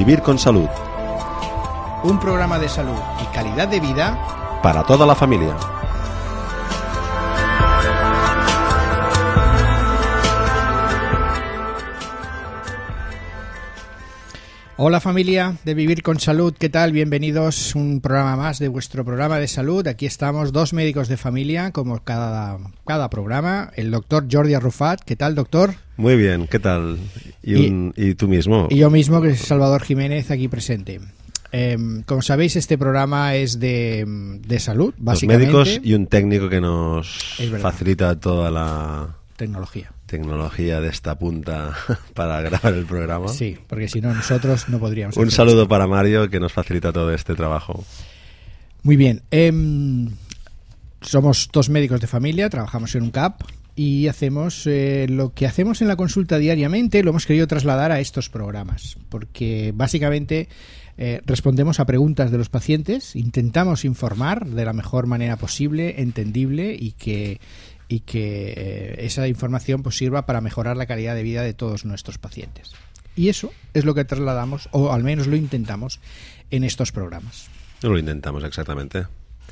Vivir con Salud. Un programa de salud y calidad de vida para toda la familia. Hola familia de Vivir con Salud, ¿qué tal? Bienvenidos a un programa más de vuestro programa de salud. Aquí estamos dos médicos de familia, como cada programa. El doctor Jordi Arrufat, ¿qué tal, doctor? Muy bien, ¿qué tal? ¿Y tú mismo? Y yo mismo, que es Salvador Jiménez, aquí presente. Como sabéis, este programa es de salud, básicamente. Dos médicos y un técnico que nos facilita toda la tecnología de esta punta para grabar el programa. Sí, porque si no nosotros no podríamos. Un saludo para Mario, que nos facilita todo este trabajo. Muy bien. Somos dos médicos de familia, trabajamos en un CAP y hacemos lo que hacemos en la consulta diariamente, lo hemos querido trasladar a estos programas, porque básicamente respondemos a preguntas de los pacientes, intentamos informar de la mejor manera posible, entendible y que esa información pues sirva para mejorar la calidad de vida de todos nuestros pacientes. Y eso es lo que trasladamos, o al menos lo intentamos, en estos programas. Lo intentamos, exactamente.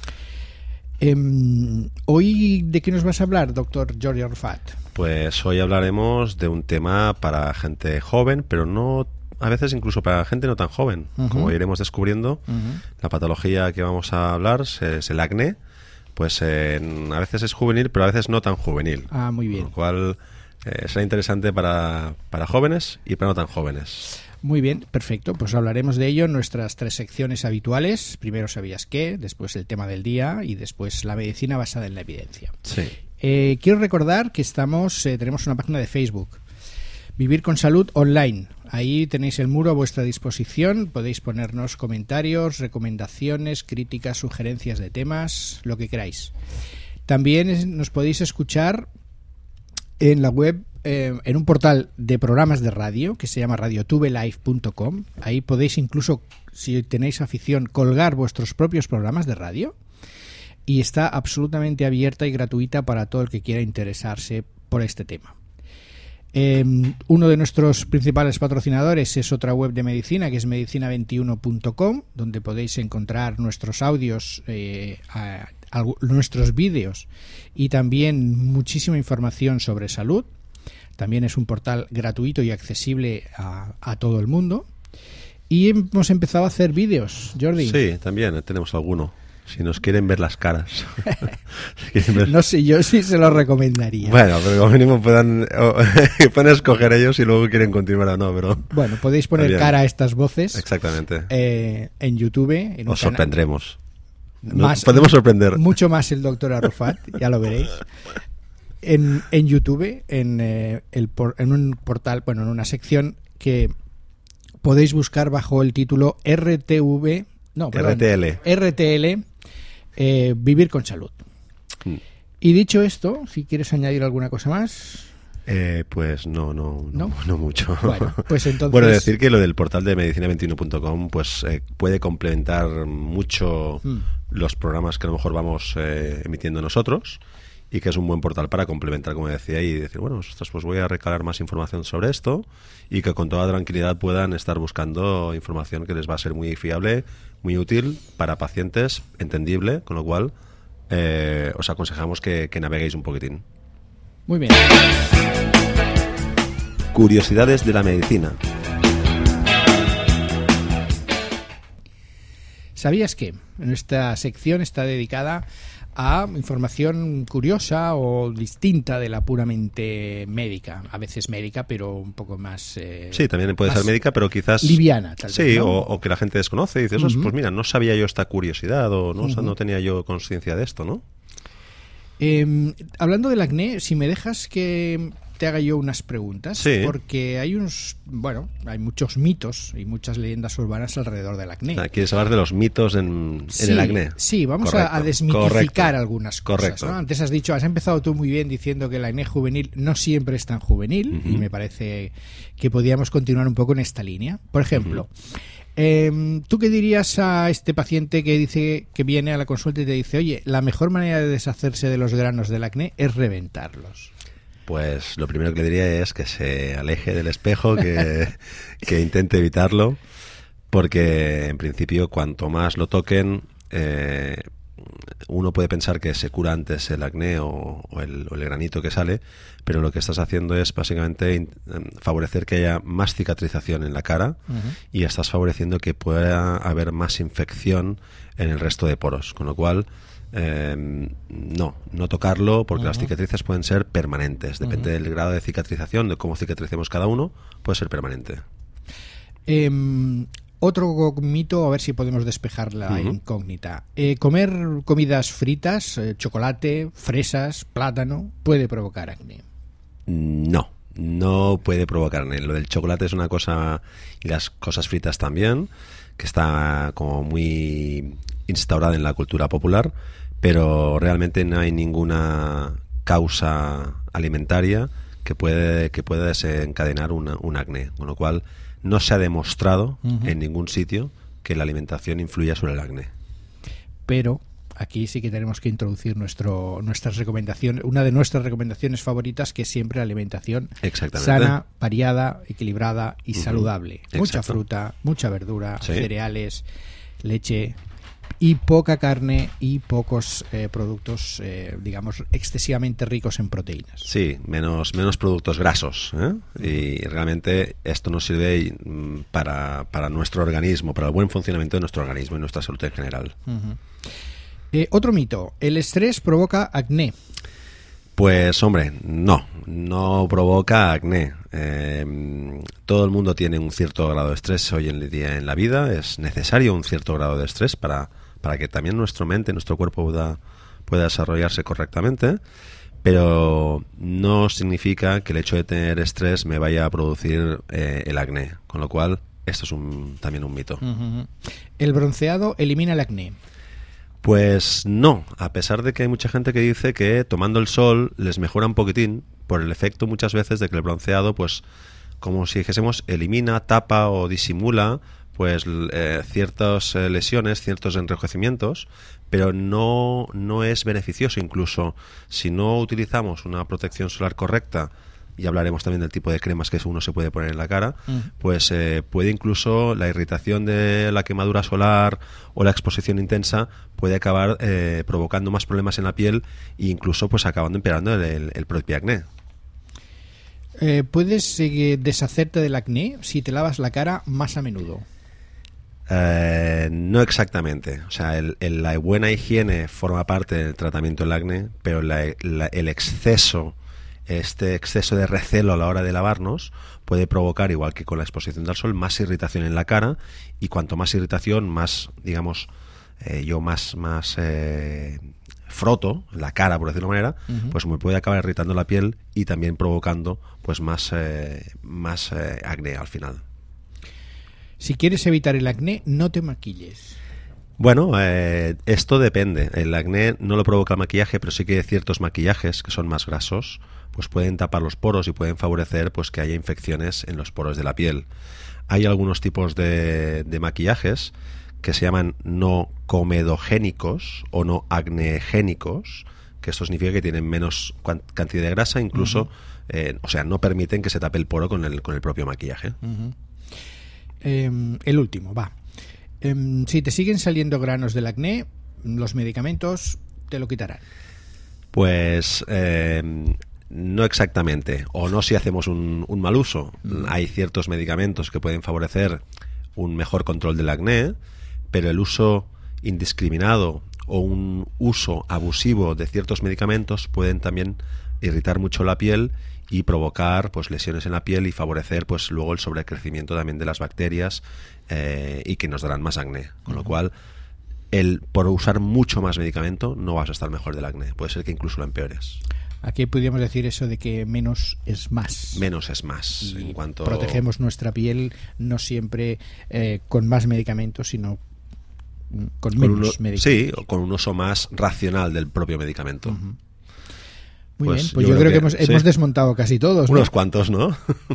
Hoy, ¿de qué nos vas a hablar, doctor Jordi Arrufat? Pues hoy hablaremos de un tema para gente joven, pero no, a veces incluso para gente no tan joven. Como iremos descubriendo, la patología que vamos a hablar es el acné. Pues a veces es juvenil, pero a veces no tan juvenil. Ah, muy bien. Lo cual será interesante para jóvenes y para no tan jóvenes. Muy bien, perfecto. Pues hablaremos de ello en nuestras tres secciones habituales. Primero ¿sabías qué?, después el tema del día y después la medicina basada en la evidencia. Sí. Quiero recordar que tenemos una página de Facebook, Vivir con Salud Online. Ahí tenéis el muro a vuestra disposición, podéis ponernos comentarios, recomendaciones, críticas, sugerencias de temas, lo que queráis. También nos podéis escuchar en la web, en un portal de programas de radio que se llama radiotubelive.com. Ahí podéis incluso, si tenéis afición, colgar vuestros propios programas de radio y está absolutamente abierta y gratuita para todo el que quiera interesarse por este tema. Uno de nuestros principales patrocinadores es otra web de medicina, que es medicina21.com, donde podéis encontrar nuestros audios, nuestros vídeos y también muchísima información sobre salud. También es un portal gratuito y accesible a todo el mundo. Y hemos empezado a hacer vídeos, Jordi. Sí, también tenemos alguno. Si nos quieren ver las caras. No sé, yo sí se lo recomendaría. Bueno, pero como mínimo pueden escoger ellos si luego quieren continuar o no. Pero bueno, podéis poner también cara a estas voces. Exactamente. En YouTube. Os sorprendremos. Podemos sorprender. Mucho más el doctor Arrufat, ya lo veréis. En YouTube, en un portal, bueno, en una sección que podéis buscar bajo el título RTL. Vivir con Salud. Y dicho esto, si quieres añadir alguna cosa más. Pues no mucho. Bueno, pues entonces... Bueno, decir que lo del portal de medicina21.com pues puede complementar mucho los programas que a lo mejor vamos emitiendo nosotros, y que es un buen portal para complementar, como decía, y decir, bueno, pues voy a recalar más información sobre esto, y que con toda tranquilidad puedan estar buscando información que les va a ser muy fiable, muy útil para pacientes, entendible, con lo cual os aconsejamos que naveguéis un poquitín. Muy bien. Curiosidades de la medicina. ¿Sabías que nuestra sección está dedicada a información curiosa o distinta de la puramente médica? A veces médica, pero un poco más... sí, también puede ser médica, pero quizás... liviana, tal vez. Sí, ¿no? o que la gente desconoce y dice, pues mira, no sabía yo esta curiosidad o no, no tenía yo conciencia de esto, ¿no? Hablando del acné, si me dejas que te haga yo unas preguntas, sí. Porque hay muchos mitos y muchas leyendas urbanas alrededor del acné. O sea, ¿quieres hablar de los mitos en el acné? Sí, vamos a desmitificar algunas cosas. Correcto. ¿no? Antes has empezado tú muy bien diciendo que el acné juvenil no siempre es tan juvenil, y me parece que podíamos continuar un poco en esta línea. Por ejemplo, ¿tú qué dirías a este paciente que viene a la consulta y te dice, oye, la mejor manera de deshacerse de los granos del acné es reventarlos? Pues lo primero que le diría es que se aleje del espejo, que intente evitarlo, porque en principio cuanto más lo toquen, uno puede pensar que se cura antes el acné o el granito que sale, pero lo que estás haciendo es básicamente favorecer que haya más cicatrización en la cara y estás favoreciendo que pueda haber más infección en el resto de poros, con lo cual no tocarlo, porque las cicatrices pueden ser permanentes, depende del grado de cicatrización, de cómo cicatricemos cada uno, puede ser permanente. Otro mito, a ver si podemos despejar la incógnita. ¿Comer comidas fritas, chocolate, fresas, plátano, puede provocar acné? No puede provocar acné. Lo del chocolate es una cosa, y las cosas fritas también, que está como muy instaurada en la cultura popular, pero realmente no hay ninguna causa alimentaria que pueda desencadenar un acné, con lo cual no se ha demostrado en ningún sitio que la alimentación influya sobre el acné. Pero aquí sí que tenemos que introducir nuestras recomendaciones, una de nuestras recomendaciones favoritas, que es siempre la alimentación sana, variada, equilibrada y saludable. Exacto. Mucha fruta, mucha verdura, Sí. cereales, leche y poca carne y pocos productos, digamos, excesivamente ricos en proteínas. Sí, menos productos grasos, ¿eh? Y realmente esto nos sirve para nuestro organismo, para el buen funcionamiento de nuestro organismo y nuestra salud en general. Otro mito, ¿el estrés provoca acné? Pues hombre, no provoca acné. Todo el mundo tiene un cierto grado de estrés hoy en día en la vida. Es necesario un cierto grado de estrés para que también nuestra mente, nuestro cuerpo pueda desarrollarse correctamente, pero no significa que el hecho de tener estrés me vaya a producir el acné, con lo cual esto es también un mito. ¿El bronceado elimina el acné? Pues no, a pesar de que hay mucha gente que dice que tomando el sol les mejora un poquitín, por el efecto muchas veces de que el bronceado, pues como si dijésemos, elimina, tapa o disimula pues ciertas lesiones, ciertos enrojecimientos, pero no es beneficioso. Incluso si no utilizamos una protección solar correcta, y hablaremos también del tipo de cremas que uno se puede poner en la cara, pues puede incluso la irritación de la quemadura solar o la exposición intensa puede acabar provocando más problemas en la piel e incluso pues acabando empeorando el propio acné. ¿Puedes deshacerte del acné si te lavas la cara más a menudo? No exactamente. O sea, la buena higiene forma parte del tratamiento del acné, pero el exceso, este exceso de recelo a la hora de lavarnos puede provocar, igual que con la exposición al sol, más irritación en la cara, y cuanto más irritación, más, digamos, más froto la cara, por decirlo de una manera, pues me puede acabar irritando la piel y también provocando pues más acné al final. Si quieres evitar el acné, no te maquilles. Bueno, esto depende. El acné no lo provoca el maquillaje, pero sí que ciertos maquillajes que son más grasos pues pueden tapar los poros y pueden favorecer pues que haya infecciones en los poros de la piel. Hay algunos tipos de maquillajes que se llaman no comedogénicos o no acnegénicos, que esto significa que tienen menos cantidad de grasa, incluso, o sea, no permiten que se tape el poro con el propio maquillaje. El último, va. Si te siguen saliendo granos del acné, los medicamentos te lo quitarán. Pues no exactamente, o no si hacemos un mal uso. Hay ciertos medicamentos que pueden favorecer un mejor control del acné, pero el uso indiscriminado o un uso abusivo de ciertos medicamentos pueden también irritar mucho la piel y provocar pues lesiones en la piel y favorecer pues luego el sobrecrecimiento también de las bacterias y que nos darán más acné, con lo cual por usar mucho más medicamento no vas a estar mejor del acné, puede ser que incluso lo empeores. Aquí podríamos decir eso de que menos es más. Menos es más. Y en cuanto protegemos nuestra piel no siempre con más medicamentos, sino con menos medicamentos. Sí, o con un uso más racional del propio medicamento. Muy bien, pues yo creo que hemos desmontado casi todos, ¿no? Unos cuantos, ¿no?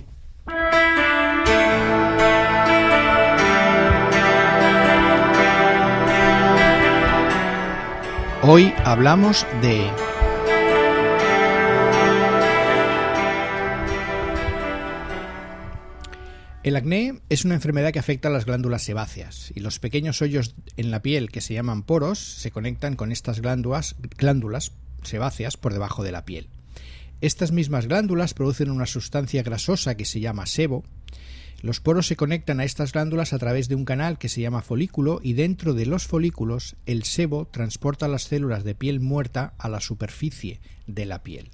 Hoy hablamos de El acné es una enfermedad que afecta a las glándulas sebáceas y los pequeños hoyos en la piel que se llaman poros se conectan con estas glándulas sebáceas por debajo de la piel. Estas mismas glándulas producen una sustancia grasosa que se llama sebo. Los poros se conectan a estas glándulas a través de un canal que se llama folículo y dentro de los folículos el sebo transporta las células de piel muerta a la superficie de la piel.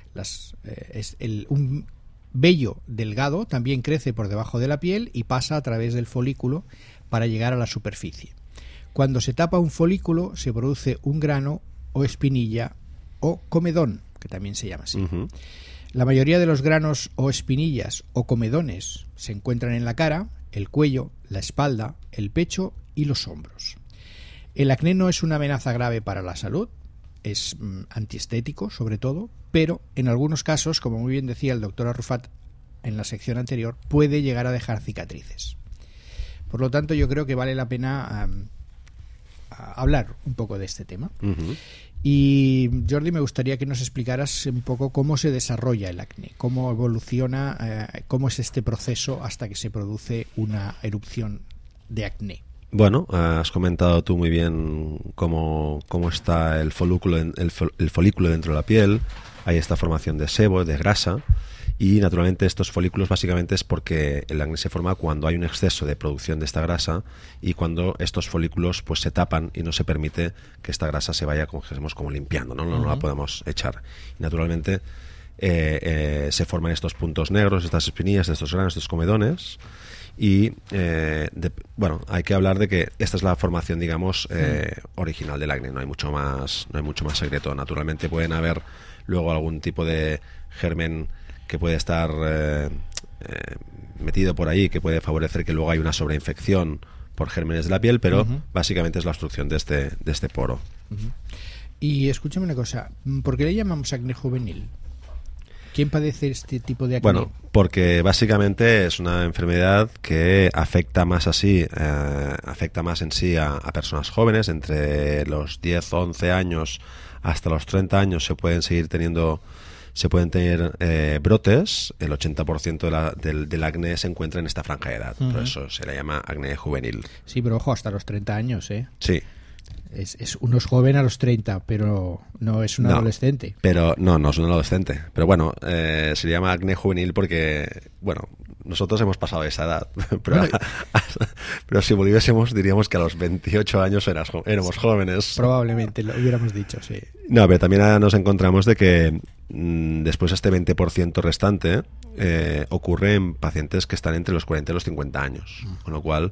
Un vello delgado también crece por debajo de la piel y pasa a través del folículo para llegar a la superficie. Cuando se tapa un folículo se produce un grano o espinilla o comedón, que también se llama así. Uh-huh. La mayoría de los granos o espinillas o comedones se encuentran en la cara, el cuello, la espalda, el pecho y los hombros. El acné no es una amenaza grave para la salud, es antiestético sobre todo, pero en algunos casos, como muy bien decía el doctor Arrufat en la sección anterior, puede llegar a dejar cicatrices. Por lo tanto, yo creo que vale la pena hablar un poco de este tema. Uh-huh. Y Jordi, me gustaría que nos explicaras un poco cómo se desarrolla el acné, cómo evoluciona, cómo es este proceso hasta que se produce una erupción de acné. Bueno, has comentado tú muy bien cómo está el folículo dentro de la piel. Hay esta formación de sebo, de grasa, y naturalmente estos folículos básicamente es porque el acné se forma cuando hay un exceso de producción de esta grasa y cuando estos folículos pues se tapan y no se permite que esta grasa se vaya como limpiando, ¿no? No la podemos echar. Y naturalmente se forman estos puntos negros, estas espinillas, estos granos, estos comedones. Y hay que hablar de que esta es la formación, digamos, original del acné. No hay mucho más secreto. Naturalmente pueden haber luego algún tipo de germen que puede estar metido por ahí, que puede favorecer que luego hay una sobreinfección por gérmenes de la piel, pero básicamente es la obstrucción de este poro. Uh-huh. Y escúchame una cosa, ¿por qué le llamamos acné juvenil? ¿Quién padece este tipo de acné? Bueno, porque básicamente es una enfermedad que afecta más en sí a personas jóvenes. Entre los 10 o 11 años hasta los 30 años se pueden tener brotes. El 80% del acné se encuentra en esta franja de edad. Uh-huh. Por eso se le llama acné juvenil. Sí, pero ojo, hasta los 30 años, ¿eh? Sí. Uno es joven a los 30, pero no es un adolescente. Pero no es un adolescente. Pero bueno, se le llama acné juvenil porque, bueno, nosotros hemos pasado esa edad. Pero si volviésemos, diríamos que a los 28 años éramos jóvenes. Probablemente lo hubiéramos dicho, sí. No, pero también nos encontramos de que después este 20% restante ocurre en pacientes que están entre los 40 y los 50 años. Con lo cual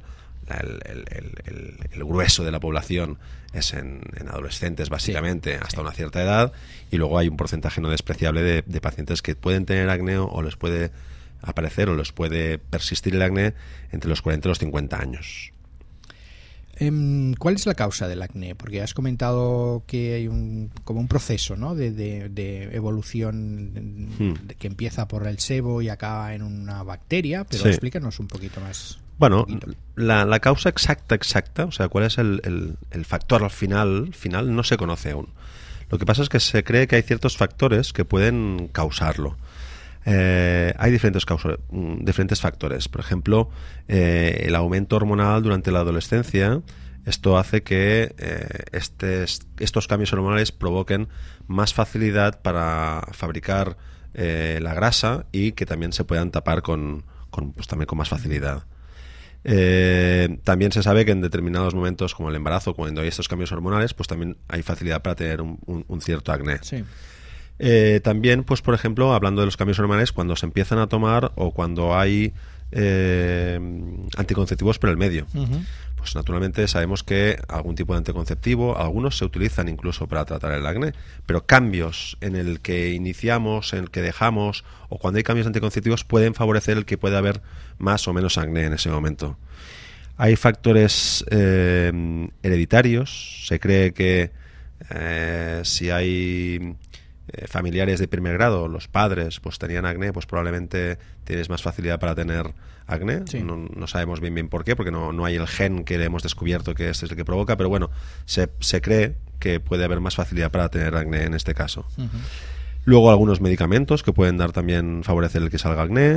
el grueso de la población es en adolescentes básicamente, sí, hasta una cierta edad, y luego hay un porcentaje no despreciable de pacientes que pueden tener acné o les puede aparecer o les puede persistir el acné entre los 40 y los 50 años. ¿Cuál es la causa del acné? Porque has comentado que hay como un proceso, ¿no? de evolución que empieza por el sebo y acaba en una bacteria, pero sí, explícanos un poquito más. Bueno, la causa exacta, o sea, cuál es el factor al final no se conoce aún. Lo que pasa es que se cree que hay ciertos factores que pueden causarlo. Hay diferentes factores. Por ejemplo, el aumento hormonal durante la adolescencia. Esto hace que estos cambios hormonales provoquen más facilidad para fabricar la grasa y que también se puedan tapar también con más facilidad. También se sabe que en determinados momentos, como el embarazo, cuando hay estos cambios hormonales, pues también hay facilidad para tener un cierto acné. Sí. También, pues por ejemplo, hablando de los cambios hormonales, cuando se empiezan a tomar o cuando hay anticonceptivos por el medio. Uh-huh. Pues naturalmente sabemos que algún tipo de anticonceptivo, algunos se utilizan incluso para tratar el acné, pero cambios en el que iniciamos, en el que dejamos, o cuando hay cambios anticonceptivos pueden favorecer el que pueda haber más o menos acné en ese momento. Hay factores hereditarios. Se cree que si hay familiares de primer grado, los padres pues tenían acné, pues probablemente tienes más facilidad para tener acné. Sí. No sabemos bien por qué, porque no hay el gen que hemos descubierto que este es el que provoca, pero bueno, se cree que puede haber más facilidad para tener acné en este caso. Uh-huh. Luego algunos medicamentos que pueden favorecer el que salga acné.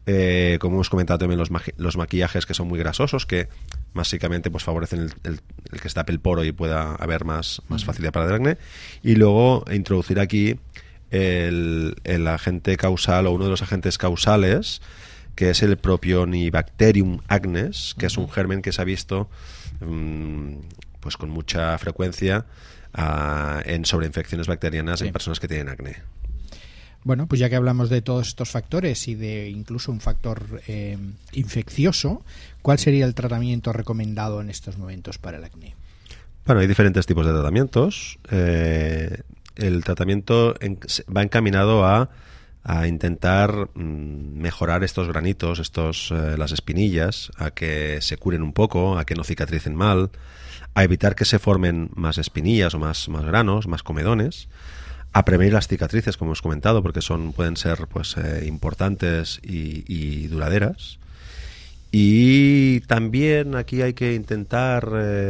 como hemos comentado también los maquillajes que son muy grasosos, que básicamente pues favorecen el que se tape el poro y pueda haber más facilidad para el acné. Y luego introducir aquí el agente causal, o uno de los agentes causales, que es el Propionibacterium acnes, que es un germen que se ha visto pues con mucha frecuencia en sobreinfecciones bacterianas en personas que tienen acné. Bueno, pues ya que hablamos de todos estos factores y de incluso un factor infeccioso, ¿cuál sería el tratamiento recomendado en estos momentos para el acné? Bueno, hay diferentes tipos de tratamientos. El tratamiento va encaminado a intentar mejorar estos granitos, las espinillas, a que se curen un poco, a que no cicatricen mal, a evitar que se formen más espinillas o más granos, más comedones, a prevenir las cicatrices, como hemos comentado, porque pueden ser pues importantes y duraderas. Y también aquí hay que intentar,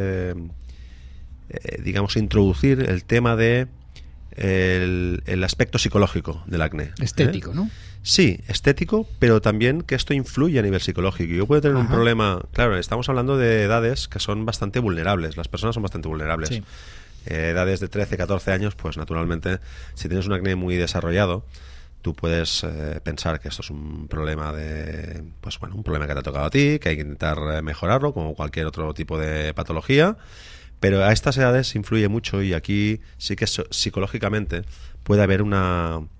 digamos, introducir el tema de el aspecto psicológico del acné. Estético, ¿no? Sí, estético, pero también que esto influye a nivel psicológico. Yo puedo tener un problema, claro, estamos hablando de edades que son bastante vulnerables, las personas son bastante vulnerables. Sí. Edades de 13, 14 años, pues naturalmente, si tienes un acné muy desarrollado, tú puedes pensar que esto es un problema un problema que te ha tocado a ti, que hay que intentar mejorarlo, como cualquier otro tipo de patología. Pero a estas edades influye mucho, y aquí sí que psicológicamente puede haber un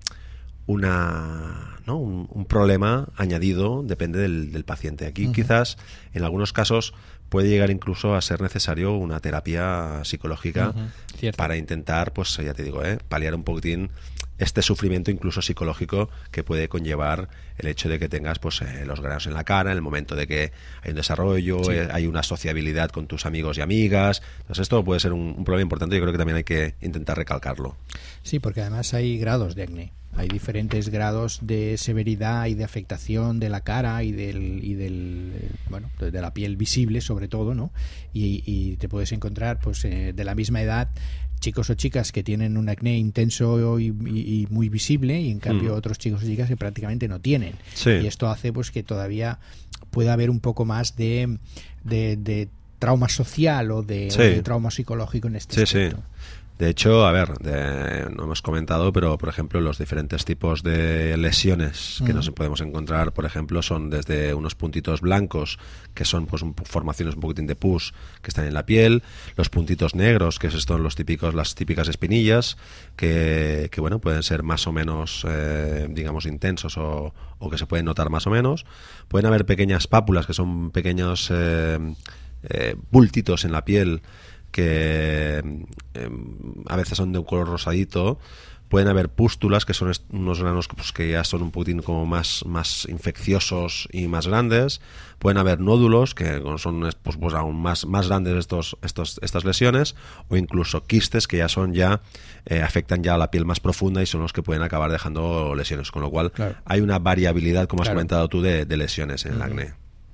problema añadido, depende del paciente. Aquí quizás en algunos casos puede llegar incluso a ser necesario una terapia psicológica para intentar, pues ya te digo, paliar un poquitín este sufrimiento incluso psicológico que puede conllevar el hecho de que tengas pues los granos en la cara en el momento de que hay un desarrollo, hay una sociabilidad con tus amigos y amigas. Entonces esto puede ser un problema importante. Yo creo que también hay que intentar recalcarlo. Sí, porque además hay grados de acné. Hay diferentes grados de severidad y de afectación de la cara y de la piel visible, sobre todo, ¿no? Y te puedes encontrar pues de la misma edad chicos o chicas que tienen un acné intenso y muy visible, y en cambio otros chicos o chicas que prácticamente no tienen. Sí. Y esto hace pues que todavía pueda haber un poco más de trauma social o de trauma psicológico en este aspecto. Sí. De hecho, a ver, no hemos comentado, pero por ejemplo los diferentes tipos de lesiones que nos podemos encontrar, por ejemplo, son desde unos puntitos blancos, que son pues formaciones un poquitín de pus que están en la piel, los puntitos negros, que son las típicas espinillas, que bueno, pueden ser más o menos, digamos, intensos o que se pueden notar más o menos. Pueden haber pequeñas pápulas, que son pequeños bultitos en la piel, que a veces son de un color rosadito. Pueden haber pústulas, que son unos granos pues, que ya son un poquitín como más infecciosos y más grandes. Pueden haber nódulos, que son pues aún más grandes estas lesiones, o incluso quistes, que afectan ya a la piel más profunda y son los que pueden acabar dejando lesiones. Con lo cual hay una variabilidad, como has comentado tú, de lesiones en el acné.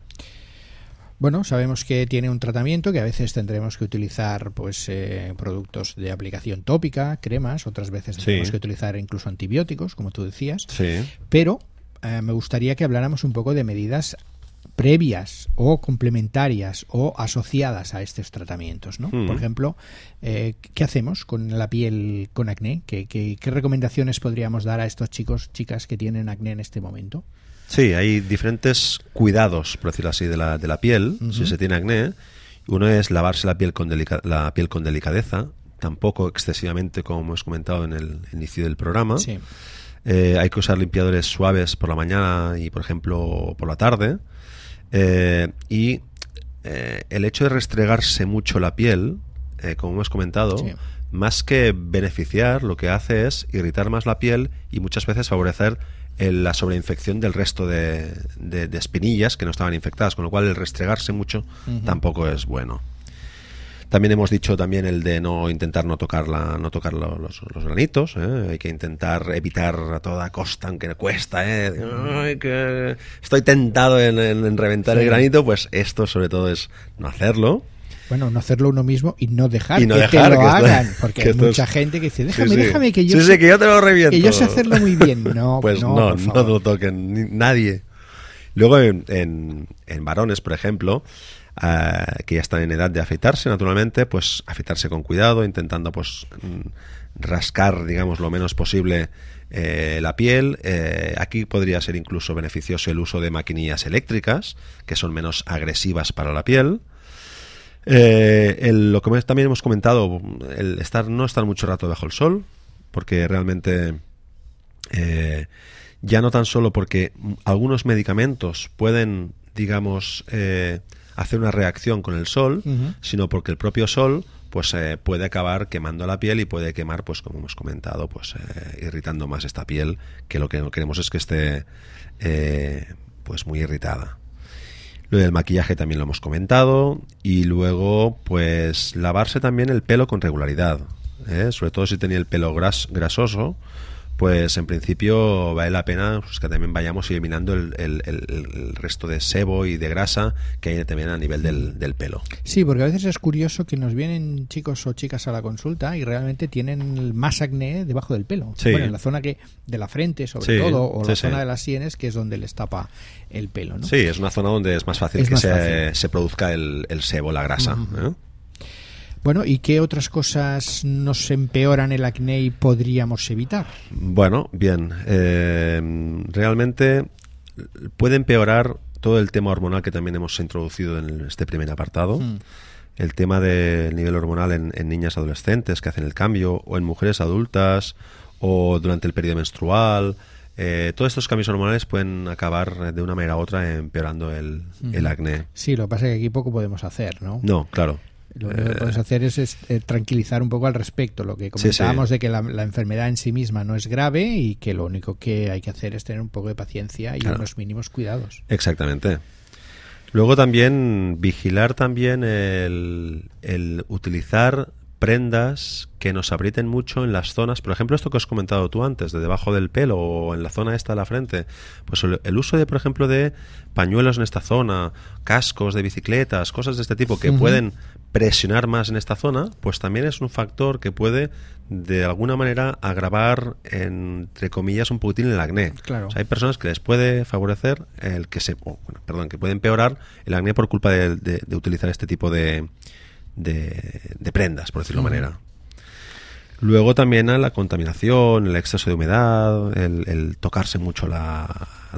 Bueno, sabemos que tiene un tratamiento, que a veces tendremos que utilizar pues productos de aplicación tópica, cremas, otras veces tendremos que utilizar incluso antibióticos, como tú decías. Sí. Pero me gustaría que habláramos un poco de medidas previas o complementarias o asociadas a estos tratamientos, ¿no? Por ejemplo, ¿qué hacemos con la piel con acné? ¿Qué recomendaciones podríamos dar a estos chicas que tienen acné en este momento? Sí, hay diferentes cuidados, por decirlo así, de la piel, si se tiene acné. Uno es lavarse la piel con delicadeza, tampoco excesivamente, como hemos comentado en el inicio del programa. Sí. Hay que usar limpiadores suaves por la mañana y, por ejemplo, por la tarde. El hecho de restregarse mucho la piel, como hemos comentado, más que beneficiar, lo que hace es irritar más la piel y muchas veces favorecer la sobreinfección del resto de espinillas que no estaban infectadas, con lo cual el restregarse mucho tampoco es bueno. También hemos dicho el de intentar no tocar los granitos, hay que intentar evitar a toda costa, aunque cuesta, Ay, que estoy tentado en reventar el granito, pues esto sobre todo es no hacerlo. Bueno, no hacerlo uno mismo y no dejar que te lo hagan, porque hay mucha gente que dice, déjame que yo que yo te lo reviento. Que yo sé hacerlo muy bien. No, pues no lo toquen nadie. Luego en varones, por ejemplo, que ya están en edad de afeitarse, naturalmente, pues afeitarse con cuidado, intentando pues rascar, digamos, lo menos posible la piel. Aquí podría ser incluso beneficioso el uso de maquinillas eléctricas, que son menos agresivas para la piel. Lo que también hemos comentado, el no estar mucho rato bajo el sol, porque realmente ya no tan solo porque algunos medicamentos pueden, digamos, hacer una reacción con el sol, sino porque el propio sol pues puede acabar quemando la piel y puede quemar, pues como hemos comentado, pues irritando más esta piel, que lo que no queremos es que esté pues muy irritada. Lo del maquillaje también lo hemos comentado, y luego pues lavarse también el pelo con regularidad, sobre todo si tenía el pelo grasoso, pues en principio vale la pena pues, que también vayamos eliminando el resto de sebo y de grasa que hay también a nivel del pelo. Sí, porque a veces es curioso que nos vienen chicos o chicas a la consulta y realmente tienen más acné debajo del pelo. Sí. Bueno, en la zona de la frente, sobre todo, o la zona de las sienes, que es donde les tapa el pelo, ¿no? Sí, es una zona donde es más fácil se produzca el sebo, la grasa. Bueno, ¿y qué otras cosas nos empeoran el acné y podríamos evitar? Bueno, bien. Realmente puede empeorar todo el tema hormonal que también hemos introducido en este primer apartado. El tema del nivel hormonal en niñas adolescentes que hacen el cambio, o en mujeres adultas, o durante el periodo menstrual. Todos estos cambios hormonales pueden acabar de una manera u otra empeorando el acné. Sí, lo que pasa es que aquí poco podemos hacer, ¿no? No, claro. Lo que podemos hacer es tranquilizar un poco al respecto. Lo que comentábamos de que la enfermedad en sí misma no es grave y que lo único que hay que hacer es tener un poco de paciencia y unos mínimos cuidados. Exactamente. Luego también vigilar también el utilizar prendas que nos aprieten mucho en las zonas, por ejemplo, esto que has comentado tú antes, de debajo del pelo o en la zona esta de la frente, pues el uso de, por ejemplo, de pañuelos en esta zona, cascos de bicicletas, cosas de este tipo que pueden presionar más en esta zona, pues también es un factor que puede de alguna manera agravar, entre comillas, un poquitín el acné. Claro. O sea, hay personas que les puede favorecer que puede empeorar el acné por culpa de utilizar este tipo de prendas, por decirlo de manera. Luego también a la contaminación, el exceso de humedad, el tocarse mucho la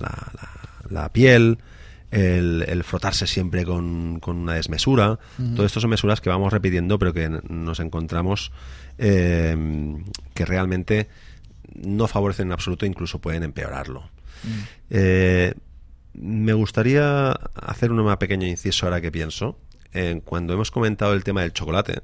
piel, el frotarse siempre con una desmesura. Todo esto son mesuras que vamos repitiendo, pero que nos encontramos que realmente no favorecen en absoluto, incluso pueden empeorarlo. Me gustaría hacer una pequeña inciso ahora que pienso. Cuando hemos comentado el tema del chocolate,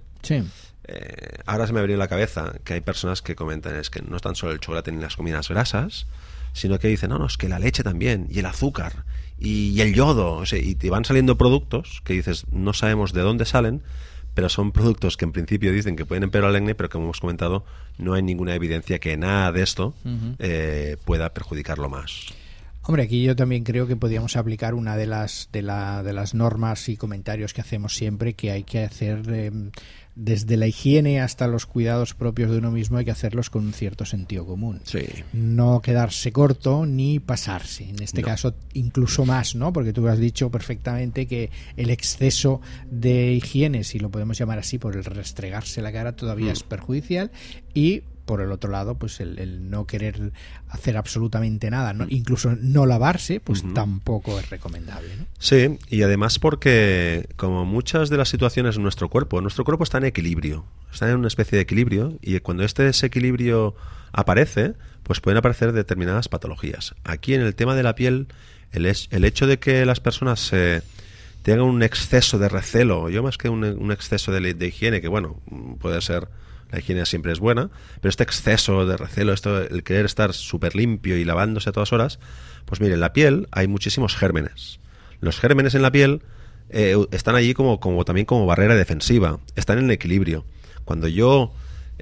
ahora se me abrió en la cabeza que hay personas que comentan es que no es tan solo el chocolate ni las comidas grasas, sino que dicen, no, es que la leche también, y el azúcar, y el yodo, o sea, y te van saliendo productos que dices, no sabemos de dónde salen, pero son productos que en principio dicen que pueden empeorar el acné, pero como hemos comentado, no hay ninguna evidencia que nada de esto pueda perjudicarlo más. Hombre, aquí yo también creo que podríamos aplicar una de las normas y comentarios que hacemos siempre, que hay que hacer desde la higiene hasta los cuidados propios de uno mismo, hay que hacerlos con un cierto sentido común. Sí. No quedarse corto ni pasarse. En este caso, incluso más, ¿no? Porque tú has dicho perfectamente que el exceso de higiene, si lo podemos llamar así, por el restregarse la cara, todavía es perjudicial, y por el otro lado, pues el no querer hacer absolutamente nada, ¿no? Incluso no lavarse, pues tampoco es recomendable, ¿no? Sí, y además porque como muchas de las situaciones en nuestro cuerpo está en equilibrio, está en una especie de equilibrio, y cuando este desequilibrio aparece, pues pueden aparecer determinadas patologías. Aquí en el tema de la piel, el hecho de que las personas tengan un exceso de recelo, yo más que un exceso de higiene, que bueno, puede ser... La higiene siempre es buena, pero este exceso de recelo, el querer estar súper limpio y lavándose a todas horas, pues mire, en la piel hay muchísimos gérmenes. Los gérmenes en la piel están allí también como barrera defensiva, están en equilibrio. Cuando yo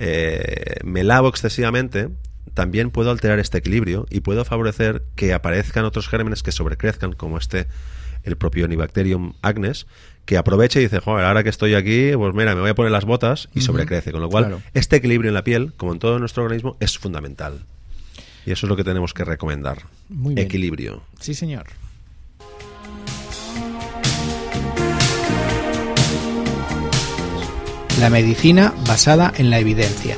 me lavo excesivamente, también puedo alterar este equilibrio y puedo favorecer que aparezcan otros gérmenes que sobrecrezcan, como el Propionibacterium acnes, que aprovecha y dice, joder, ahora que estoy aquí, pues mira, me voy a poner las botas, y sobrecrece. Con lo cual, este equilibrio en la piel, como en todo nuestro organismo, es fundamental. Y eso es lo que tenemos que recomendar. Muy bien. Equilibrio. Sí, señor. la medicina basada en la evidencia.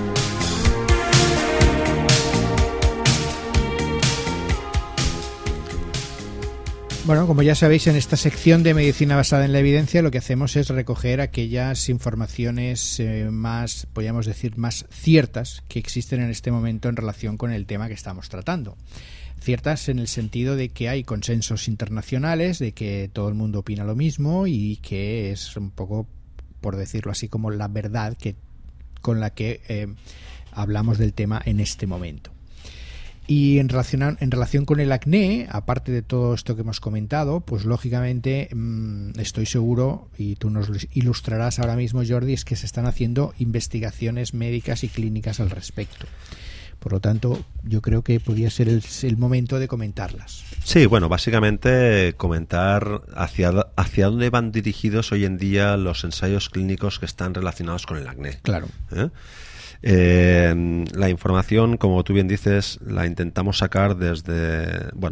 Bueno, como ya sabéis, en esta sección de medicina basada en la evidencia lo que hacemos es recoger aquellas informaciones más, podríamos decir, más ciertas que existen en este momento en relación con el tema que estamos tratando. Ciertas en el sentido de que hay consensos internacionales, de que todo el mundo opina lo mismo y que es un poco, por decirlo así, como la verdad con la que hablamos del tema en este momento. Y en relación con el acné, aparte de todo esto que hemos comentado, pues lógicamente estoy seguro, y tú nos lo ilustrarás ahora mismo, Jordi, es que se están haciendo investigaciones médicas y clínicas al respecto. Por lo tanto, yo creo que podría ser el momento de comentarlas. Sí, bueno, básicamente comentar hacia dónde van dirigidos hoy en día los ensayos clínicos que están relacionados con el acné. Claro. La información, como tú bien dices, la intentamos sacar desde, bueno,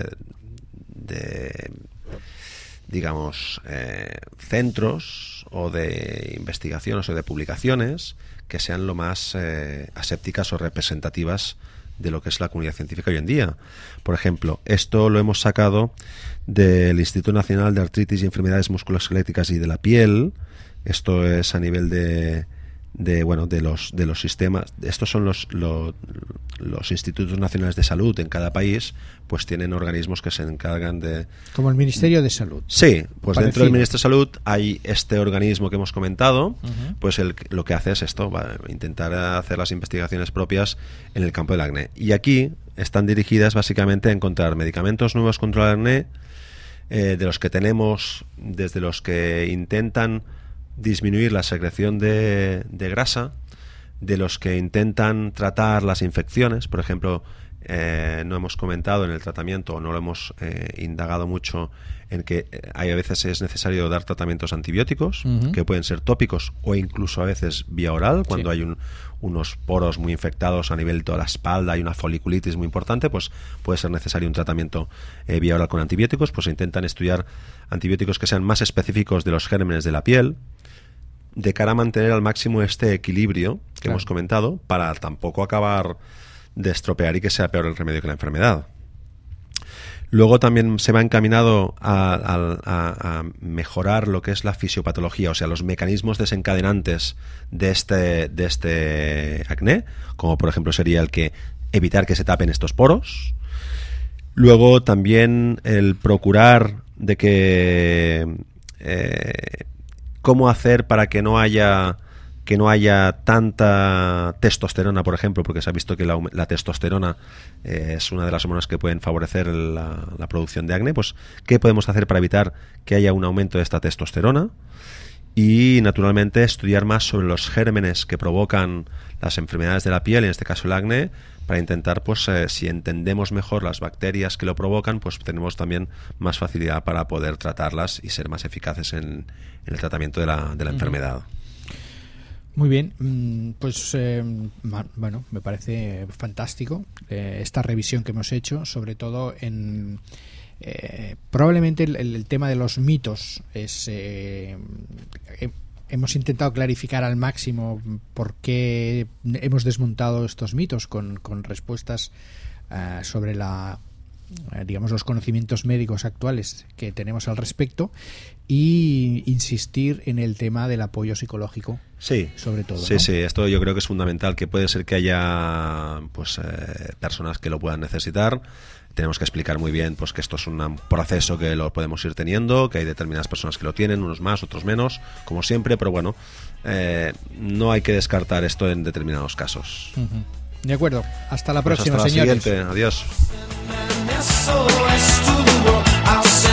digamos, centros o de investigaciones o de publicaciones que sean lo más asépticas o representativas de lo que es la comunidad científica hoy en día. Por ejemplo, esto lo hemos sacado del Instituto Nacional de Artritis y Enfermedades Musculoesqueléticas y de la Piel. Esto es a nivel de los sistemas. Estos son los institutos nacionales de salud en cada país, pues tienen organismos que se encargan de... Como el Ministerio de Salud. Sí, pues parecido. Dentro del Ministerio de Salud hay este organismo que hemos comentado, pues lo que hace es esto, intentar hacer las investigaciones propias en el campo del acné. Y aquí están dirigidas básicamente a encontrar medicamentos nuevos contra el acné, de los que tenemos, desde los que intentan disminuir la secreción de grasa, de los que intentan tratar las infecciones. Por ejemplo, no hemos comentado en el tratamiento, o no lo hemos indagado mucho, en que hay a veces es necesario dar tratamientos antibióticos, que pueden ser tópicos o incluso a veces vía oral, cuando hay unos poros muy infectados a nivel de toda la espalda, hay una foliculitis muy importante, pues puede ser necesario un tratamiento vía oral con antibióticos. Pues se intentan estudiar antibióticos que sean más específicos de los gérmenes de la piel, de cara a mantener al máximo este equilibrio que hemos comentado, para tampoco acabar de estropear y que sea peor el remedio que la enfermedad. Luego también se va encaminado a mejorar lo que es la fisiopatología, o sea, los mecanismos desencadenantes de este acné, como por ejemplo sería el que evitar que se tapen estos poros. Luego también el procurar de que cómo hacer para que no haya tanta testosterona, por ejemplo, porque se ha visto que la testosterona es una de las hormonas que pueden favorecer la producción de acné. Pues, ¿qué podemos hacer para evitar que haya un aumento de esta testosterona? Y, naturalmente, estudiar más sobre los gérmenes que provocan las enfermedades de la piel, en este caso el acné, para intentar, pues, si entendemos mejor las bacterias que lo provocan, pues tenemos también más facilidad para poder tratarlas y ser más eficaces en el tratamiento de la enfermedad. Muy bien, pues bueno, me parece fantástico esta revisión que hemos hecho, sobre todo en probablemente el tema de los mitos es hemos intentado clarificar al máximo por qué hemos desmontado estos mitos con respuestas sobre digamos, los conocimientos médicos actuales que tenemos al respecto, y insistir en el tema del apoyo psicológico, sobre todo. Sí, sí, esto yo creo que es fundamental, que puede ser que haya pues personas que lo puedan necesitar. Tenemos que explicar muy bien, pues, que esto es un proceso que lo podemos ir teniendo, que hay determinadas personas que lo tienen, unos más, otros menos, como siempre, pero bueno, no hay que descartar esto en determinados casos. De acuerdo, hasta la próxima, hasta la señores. Siguiente. Adiós.